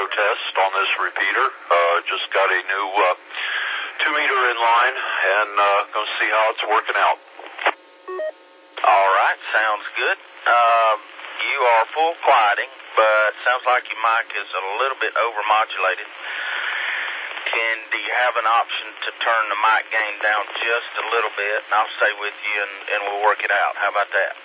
test on this repeater. Just got a new 2-meter in line, and going to see how it's working out. All right, sounds good. You are full quieting, but sounds like your mic is a little bit overmodulated. Do you have an option to turn the mic gain down just a little bit, and I'll stay with you, and we'll work it out. How about that?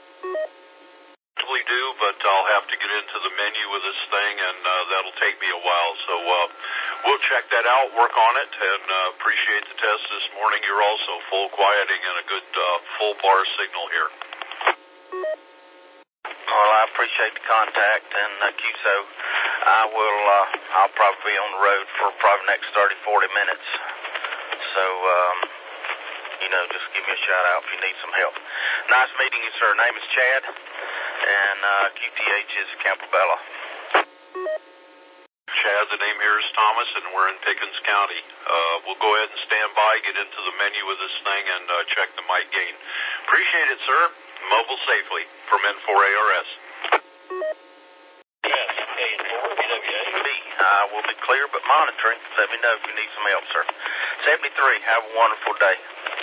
Do, but I'll have to get into the menu with this thing, and that'll take me a while. So we'll check that out, work on it, and appreciate the test this morning. You're also full quieting and a good full bar signal here. Well, I appreciate the contact, and QSO, I'll probably be on the road for probably the next 30-40 minutes. So, just give me a shout out if you need some help. Nice meeting you, sir. Name is Chad, and QTH is Campobello. Chad, the name here is Thomas, and we're in Pickens County. We'll go ahead and stand by, get into the menu with this thing, and check the mic gain. Appreciate it, sir. Mobile safely from N4ARS. Yes, K4, BWA. I will be clear but monitoring. Let me know if you need some help, sir. 73, have a wonderful day.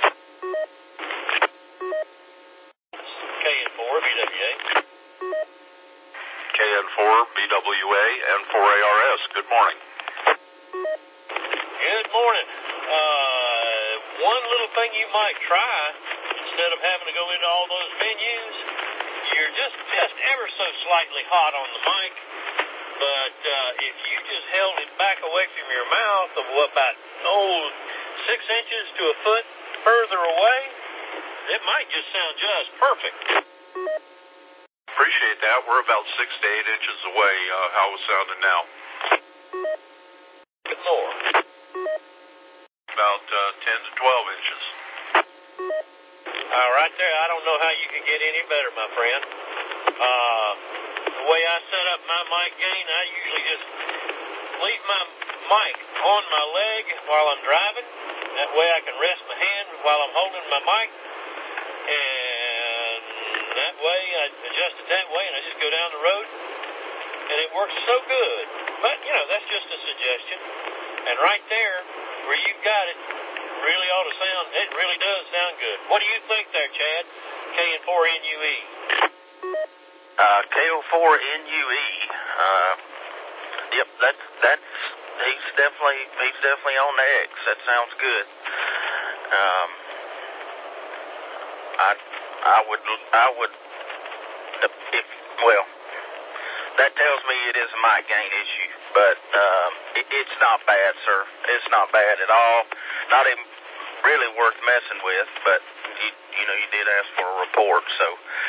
KN4, BWA. KN4, BWA, N4ARS. Good morning. Good morning. One little thing you might try, instead of having to go into all those menus, you're just ever so slightly hot on the mic, but if you just held it back away from your mouth of about 6 inches to a foot further away, it might just sound just perfect. Appreciate that. We're about 6 to 8 inches away. How is it sounding now? Bit more. About 10 to 12 inches. Right there, I don't know how you can get any better, my friend. The way I set up my mic gain, I usually just leave my mic on my leg while I'm driving. That way I can rest my hand while I'm holding my mic. And that way, I adjust it that way, and I just go down the road. And it works so good. But, that's just a suggestion. And right there, where you've got it, really ought to sound, it really does sound good. What do you think there, Chad? KN4NUE. KO4NUE. Yep, he's definitely on the X. That sounds good. That tells me it is a mic gain issue, but it's not bad, sir. It's not bad at all. Not even really worth messing with, but you did ask for a report, so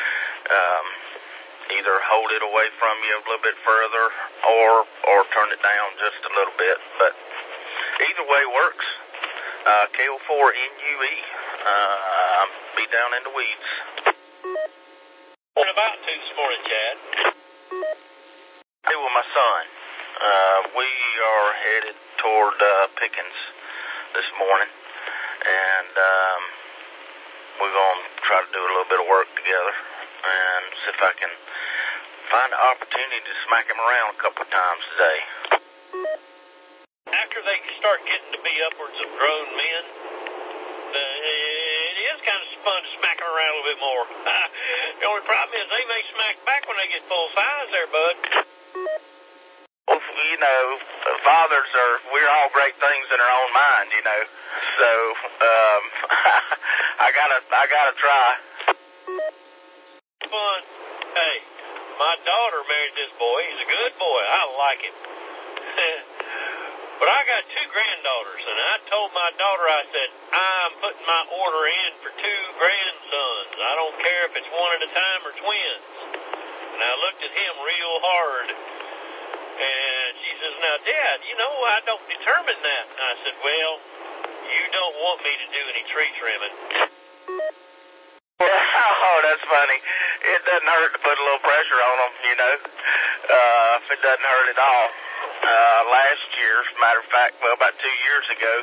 either hold it away from you a little bit further or turn it down just a little bit, but either way works. KO4NUE. Be down in the weeds. What about to this morning, Chad? Hey, with my son. We are headed toward Pickens this morning, and we're going to try to do a little bit of work together and see if I can find an opportunity to smack him around a couple of times today. After they start getting to be upwards of grown men, it is kind of fun to smack them around a little bit more. The only problem is they may smack back when they get full size there, bud. Well, we're all great things in our own mind, so I gotta try. Fun. Hey, my daughter married this boy. He's a good boy. I like him. But I got 2 granddaughters, and I told my daughter, I said, I'm putting my order in for 2 grandsons. I don't care if it's one at a time or twins. And I looked at him real hard, and she says, now, Dad, I don't determine that. And I said, well, you don't want me to do any tree trimming. Oh, that's funny. It doesn't hurt to put a little pressure on them, if it doesn't hurt at all. Last year, as a matter of fact, about 2 years ago,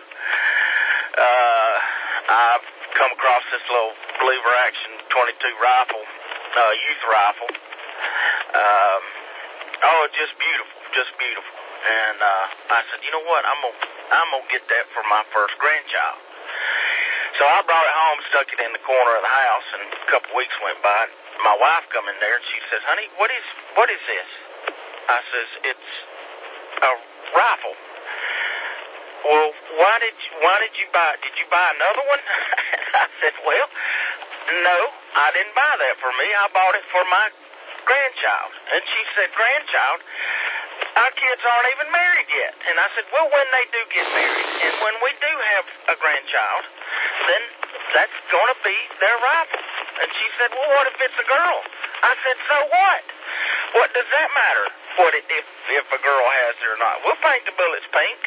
I've come across this little Believer Action 22 rifle, youth rifle. Just beautiful, And I said, you know what, I'm gonna get that for my first grandchild. So I brought it home, stuck it in the corner of the house, and a couple weeks went by. My wife come in there and she says, honey, what is this? I says, it's a rifle. Well, why did you buy it? Did you buy another one? I said, well, no, I didn't buy that for me. I bought it for my grandchild. And she said, grandchild? Our kids aren't even married yet. And I said, well, when they do get married, and when we do have a grandchild, then that's going to be their rifle. And she said, well, what if it's a girl? I said, so what? What does that matter? If a girl has it or not? We'll paint the bullets pink.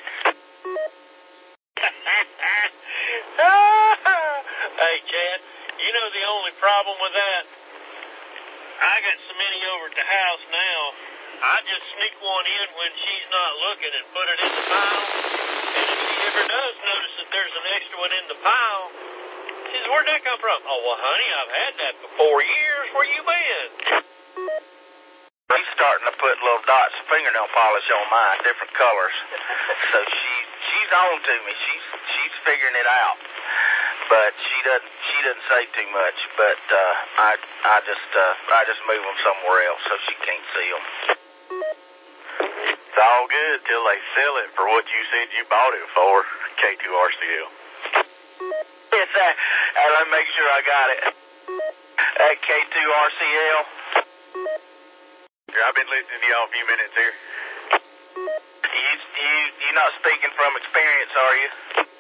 Hey, Chad, you know the only problem with that? I got so many over at the house now, I just sneak one in when she's not looking and put it in the pile. And if she ever does notice that there's an extra one in the pile, she says, where'd that come from? Oh, well, honey, I've had that for 4 years. Where you been? She's starting to put little dots of fingernail polish on mine, different colors. So she's on to me. She's figuring it out. But she doesn't say too much. But I just move them somewhere else so she can't see them. It's all good till they sell it for what you said you bought it for, K2RCL. Yes, let me make sure I got it. At K2RCL. I've been listening to y'all a few minutes here. You're not speaking from experience, are you?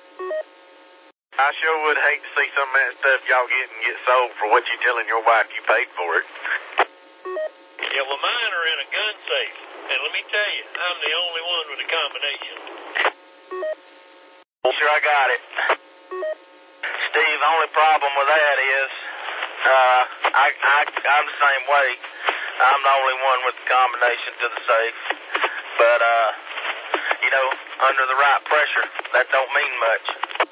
I sure would hate to see some of that stuff y'all get sold for what you telling your wife you paid for it. Yeah, well, mine are in a gun safe. And let me tell you, I'm the only one with a combination. Sure, I got it. Steve, the only problem with that is, I'm the same way. I'm the only one with the combination to the safe. But, under the right pressure, that don't mean much.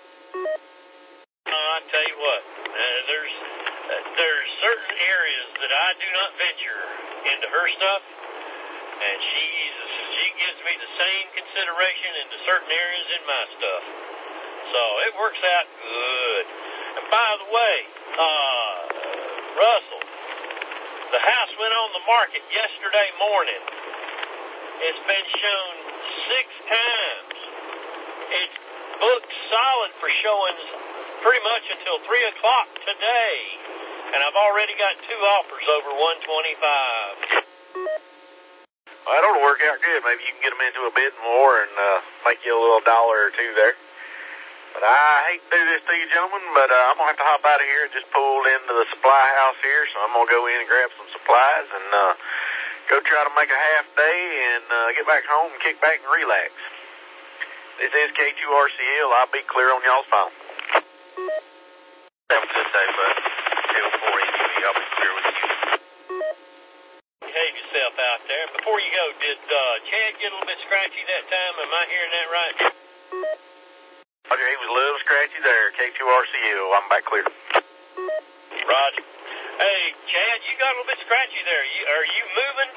I tell you what, there's certain areas that I do not venture into her stuff, and she gives me the same consideration into certain areas in my stuff. So it works out good. And by the way, Russell, the house went on the market yesterday morning. It's been shown 6 times. It's booked solid for showings pretty much until 3 o'clock today. And I've already got 2 offers over 125. Well, that ought to work out good. Maybe you can get them into a bidding war and make you a little $1 or 2 there. But I hate to do this to you, gentlemen, but I'm going to have to hop out of here. Just pulled into the supply house here, so I'm going to go in and grab some supplies and go try to make a half day and get back home and kick back and relax. This is K2RCL. I'll be clear on y'all's phone. Have a good day, bud. K4EUE, I'll be clear with you. Behave yourself out there. Before you go, did Chad get a little bit scratchy that time? Am I hearing that right? Roger, he was a little scratchy there. K2RCL. I'm back clear. Roger. Hey, Chad, you got a little bit scratchy there. Are you moving?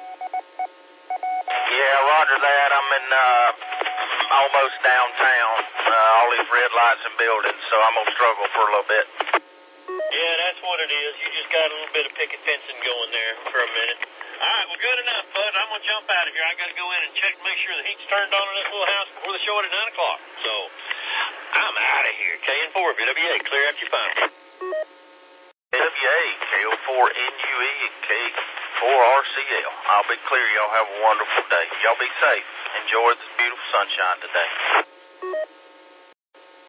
Yeah, roger that. I'm in almost downtown. All these red lights and buildings, so I'm going to struggle for a little bit. Yeah, that's what it is. You just got a little bit of picket fencing going there for a minute. All right, well, good enough, bud. I'm going to jump out of here. I got to go in and check to make sure the heat's turned on in this little house before the show at 9 o'clock. So, I'm out of here. KN4, BWA, clear out your phone. BWA, K04NUE, and K4RCL. I'll be clear. Y'all have a wonderful day. Y'all be safe. Enjoy this beautiful sunshine today.